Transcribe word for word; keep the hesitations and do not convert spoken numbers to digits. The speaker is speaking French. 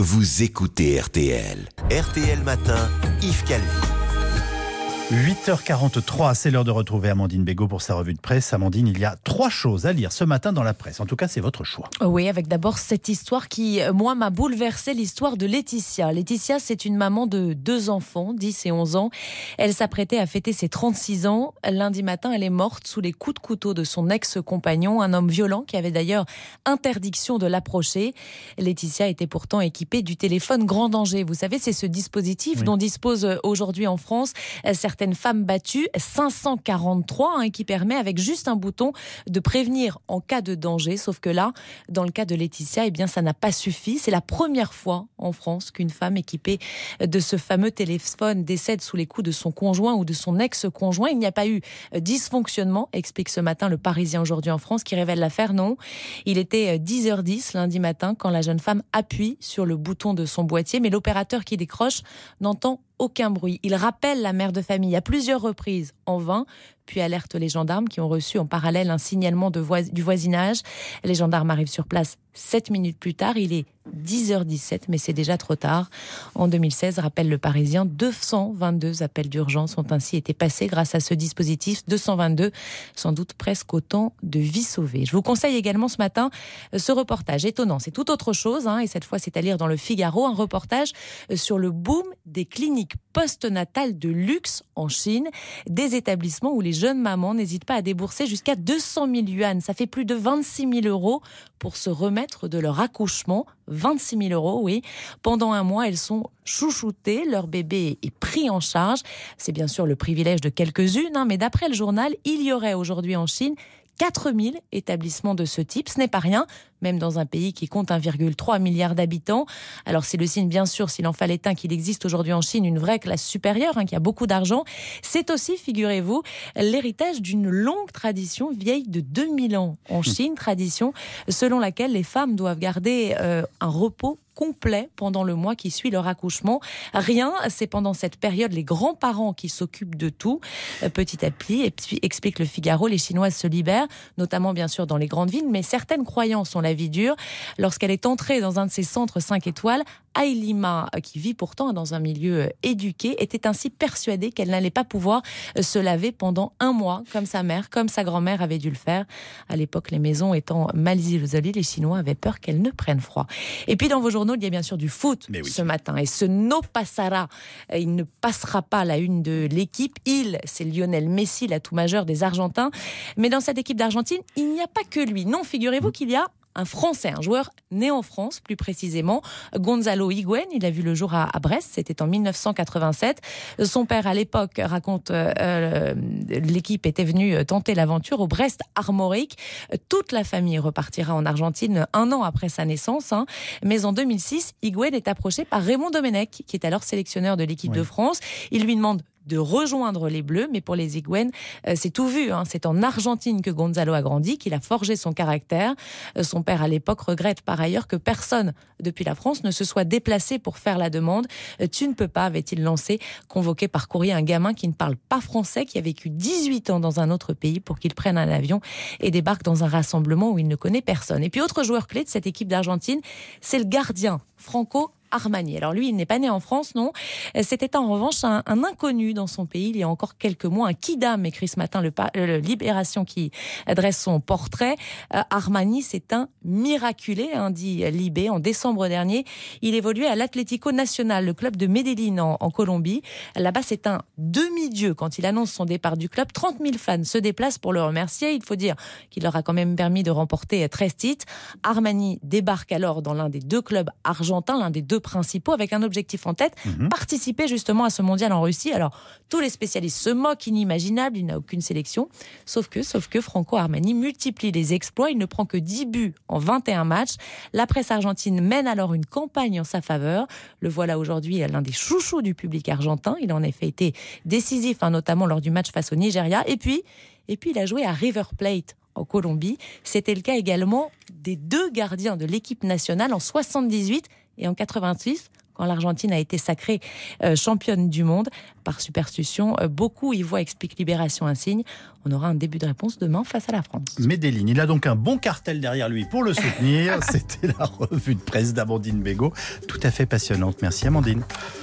vous écoutez R T L. R T L Matin, Yves Calvi. huit heures quarante-trois, c'est l'heure de retrouver Amandine Bégaud pour sa revue de presse. Amandine, il y a trois choses à lire ce matin dans la presse. En tout cas, c'est votre choix. Oui, avec d'abord cette histoire qui, moi, m'a bouleversée, l'histoire de Laetitia. Laetitia, c'est une maman de deux enfants, dix et onze ans. Elle s'apprêtait à fêter ses trente-six ans. Lundi matin, elle est morte sous les coups de couteau de son ex-compagnon, un homme violent qui avait d'ailleurs interdiction de l'approcher. Laetitia était pourtant équipée du téléphone grand danger. Vous savez, c'est ce dispositif oui. dont dispose aujourd'hui en France certaines certaines femmes battues, cinq cent quarante-trois, hein, qui permet avec juste un bouton de prévenir en cas de danger. Sauf que là, dans le cas de Laetitia, eh bien, ça n'a pas suffi. C'est la première fois en France qu'une femme équipée de ce fameux téléphone décède sous les coups de son conjoint ou de son ex-conjoint. Il n'y a pas eu dysfonctionnement, explique ce matin le Parisien aujourd'hui en France, qui révèle l'affaire. Non, il était dix heures dix lundi matin quand la jeune femme appuie sur le bouton de son boîtier, mais l'opérateur qui décroche n'entend aucun bruit. Il rappelle la mère de famille à plusieurs reprises, en vain, puis alerte les gendarmes qui ont reçu en parallèle un signalement de vois- du voisinage. Les gendarmes arrivent sur place sept minutes plus tard. Il est dix heures dix-sept, mais c'est déjà trop tard. En deux mille seize, rappelle le Parisien, deux cent vingt-deux appels d'urgence ont ainsi été passés grâce à ce dispositif. deux cent vingt-deux, sans doute presque autant de vies sauvées. Je vous conseille également ce matin ce reportage étonnant. C'est tout autre chose, hein, et cette fois, c'est à lire dans le Figaro, un reportage sur le boom des cliniques postnatales de luxe en Chine, des établissements où les jeunes mamans n'hésitent pas à débourser jusqu'à deux cent mille yuan. Ça fait plus de vingt-six mille euros pour se remettre de leur accouchement. vingt-six mille euros, oui. Pendant un mois, elles sont chouchoutées, leur bébé est pris en charge. C'est bien sûr le privilège de quelques-unes, hein, mais d'après le journal, il y aurait aujourd'hui en Chine quatre mille établissements de ce type. Ce n'est pas rien, même dans un pays qui compte un virgule trois milliard d'habitants. Alors c'est le signe, bien sûr, s'il en fallait un, qu'il existe aujourd'hui en Chine une vraie classe supérieure, hein, qui a beaucoup d'argent. C'est aussi, figurez-vous, l'héritage d'une longue tradition vieille de deux mille ans en Chine, tradition selon laquelle les femmes doivent garder euh, un repos complet pendant le mois qui suit leur accouchement. Rien, c'est pendant cette période les grands-parents qui s'occupent de tout, euh, petit à petit. Et puis, explique le Figaro, les Chinoises se libèrent, notamment bien sûr dans les grandes villes, mais certaines croyances ont la vie dure. Lorsqu'elle est entrée dans un de ces centres cinq étoiles, Ailima, qui vit pourtant dans un milieu éduqué, était ainsi persuadée qu'elle n'allait pas pouvoir se laver pendant un mois, comme sa mère, comme sa grand-mère avait dû le faire. À l'époque, les maisons étant mal isolées, les Chinois avaient peur qu'elles ne prennent froid. Et puis dans vos journaux, il y a bien sûr du foot oui. ce matin. Et ce no passara, il ne passera pas la une de l'équipe. Il, c'est Lionel Messi, l'atout majeur des Argentins. Mais dans cette équipe d'Argentine, il n'y a pas que lui. Non, figurez-vous qu'il y a un Français, un joueur né en France, plus précisément, Gonzalo Higuaín. Il a vu le jour à, à Brest, c'était en dix-neuf cent quatre-vingt-sept. Son père, à l'époque, raconte, euh, l'équipe était venue tenter l'aventure au Brest Armorique. Toute la famille repartira en Argentine un an après sa naissance. Hein. Mais en deux mille six, Higuaín est approché par Raymond Domenech, qui est alors sélectionneur de l'équipe oui. de France. Il lui demande de rejoindre les Bleus, mais pour les Higuaín, euh, c'est tout vu. Hein. C'est en Argentine que Gonzalo a grandi, qu'il a forgé son caractère. Euh, son père, à l'époque, regrette par ailleurs que personne, depuis la France, ne se soit déplacé pour faire la demande. Euh, tu ne peux pas, avait-il lancé, convoqué par courrier un gamin qui ne parle pas français, qui a vécu dix-huit ans dans un autre pays pour qu'il prenne un avion et débarque dans un rassemblement où il ne connaît personne. Et puis, autre joueur clé de cette équipe d'Argentine, c'est le gardien Franco Armani. Alors lui, il n'est pas né en France, non. C'était en revanche un, un inconnu dans son pays il y a encore quelques mois. Un kidam, écrit ce matin le, le Libération qui dresse son portrait. Euh, Armani, c'est un miraculé, hein, dit Libé. En décembre dernier, il évoluait à l'Atlético Nacional, le club de Medellín en, en Colombie. Là-bas, c'est un demi-dieu. Quand il annonce son départ du club, trente mille fans se déplacent pour le remercier. Il faut dire qu'il leur a quand même permis de remporter treize titres. Armani débarque alors dans l'un des deux clubs argentins, l'un des deux principaux, avec un objectif en tête, mmh. participer justement à ce mondial en Russie. Alors, tous les spécialistes se moquent, inimaginable, il n'a aucune sélection. Sauf que, sauf que Franco Armani multiplie les exploits, il ne prend que dix buts en vingt et un matchs. La presse argentine mène alors une campagne en sa faveur. Le voilà aujourd'hui l'un des chouchous du public argentin. Il a en effet été décisif, hein, notamment lors du match face au Nigeria. Et puis, et puis il a joué à River Plate en Colombie. C'était le cas également des deux gardiens de l'équipe nationale en soixante-dix-huit et en quatre-vingt-six, quand l'Argentine a été sacrée euh, championne du monde. Par superstition, euh, beaucoup y voient, explique Libération Insigne. On aura un début de réponse demain face à la France. Medellin, il a donc un bon cartel derrière lui pour le soutenir. C'était la revue de presse d'Amandine Bégaud, tout à fait passionnante. Merci Amandine.